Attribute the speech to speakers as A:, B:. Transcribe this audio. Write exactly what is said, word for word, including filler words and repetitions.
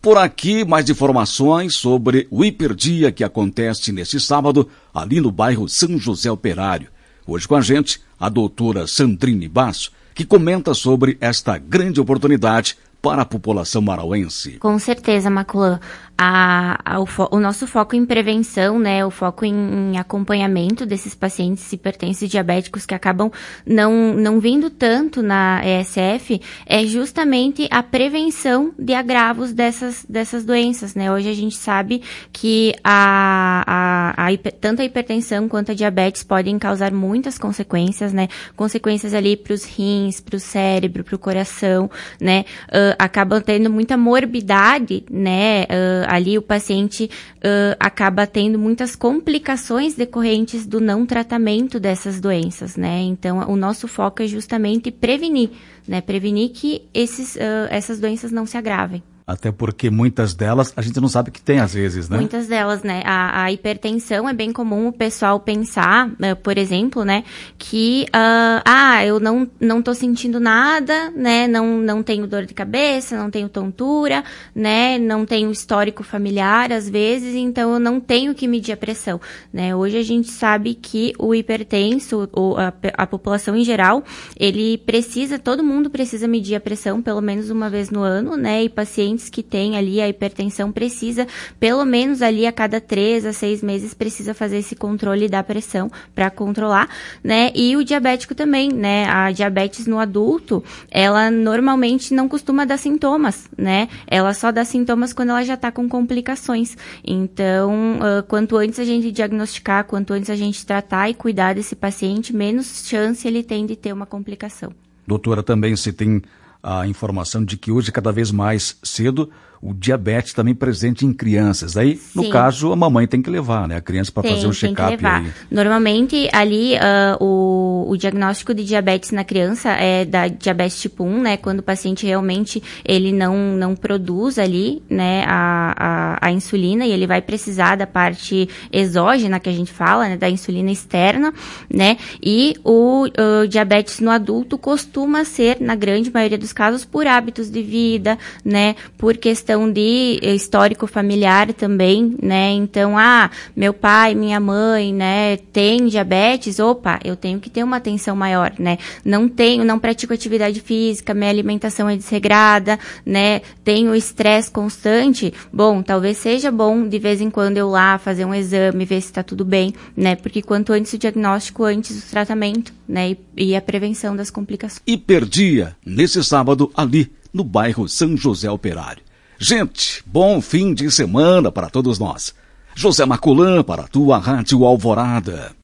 A: Por aqui, mais informações sobre o Hiperdia que acontece neste sábado, ali no bairro São José Operário. Hoje com a gente, a doutora Sandrine Basso, que comenta sobre esta grande oportunidade para a população marauense.
B: Com certeza, Maculan. A, a, o, fo- o nosso foco em prevenção, né, o foco em, em acompanhamento desses pacientes hipertensos e diabéticos que acabam não, não vindo tanto na E S F, é justamente a prevenção de agravos dessas, dessas doenças, né. Hoje a gente sabe que a, a, a hiper, tanto a hipertensão quanto a diabetes podem causar muitas consequências, né, consequências ali para os rins, para o cérebro, para o coração, né, uh, acabam tendo muita morbidade, né, uh, ali o paciente uh, acaba tendo muitas complicações decorrentes do não tratamento dessas doenças, né? Então, o nosso foco é justamente prevenir, né? Prevenir que esses, uh, essas doenças não se agravem.
A: Até porque muitas delas a gente não sabe que tem às vezes, né?
B: Muitas delas, né? A, a hipertensão é bem comum o pessoal pensar, uh, por exemplo, né? Que, uh, ah, eu não, não tô sentindo nada, né? Não, não tenho dor de cabeça, não tenho tontura, né? Não tenho histórico familiar, às vezes, então eu não tenho que medir a pressão, né? Hoje a gente sabe que o hipertenso, ou a, a população em geral, ele precisa, todo mundo precisa medir a pressão pelo menos uma vez no ano, né? E pacientes que têm ali a hipertensão precisa, pelo menos ali a cada três a seis meses, precisa fazer esse controle da pressão para controlar, né? E o diabético também, né? A diabetes no adulto, ela normalmente não costuma dar sintomas, né? Ela só dá sintomas quando ela já está com complicações. Então, uh, quanto antes a gente diagnosticar, quanto antes a gente tratar e cuidar desse paciente, menos chance ele tem de ter uma complicação.
A: Doutora, também se tem a informação de que hoje, cada vez mais cedo, o diabetes também presente em crianças. Aí, Sim. no caso, a mamãe tem que levar, né, a criança para fazer um check-up. Aí.
B: Normalmente, ali, uh, o, o diagnóstico de diabetes na criança é da diabetes tipo um, né, quando o paciente realmente, ele não, não produz ali, né, a, a, a insulina, e ele vai precisar da parte exógena, que a gente fala, né, da insulina externa, né, e o, o diabetes no adulto costuma ser, na grande maioria dos casos, por hábitos de vida, né, por questão de histórico familiar também, né, então, ah, meu pai, minha mãe, né, tem diabetes, opa, eu tenho que ter uma atenção maior, né, não tenho, não pratico atividade física, minha alimentação é desregrada, né, tenho estresse constante, bom, talvez seja bom de vez em quando eu lá fazer um exame, ver se está tudo bem, né, porque quanto antes o diagnóstico, antes o tratamento, né, e, e a prevenção das complicações.
A: Hiperdia, nesse sábado, ali, no bairro São José Operário. Gente, bom fim de semana para todos nós. José Maculan para a tua Rádio Alvorada.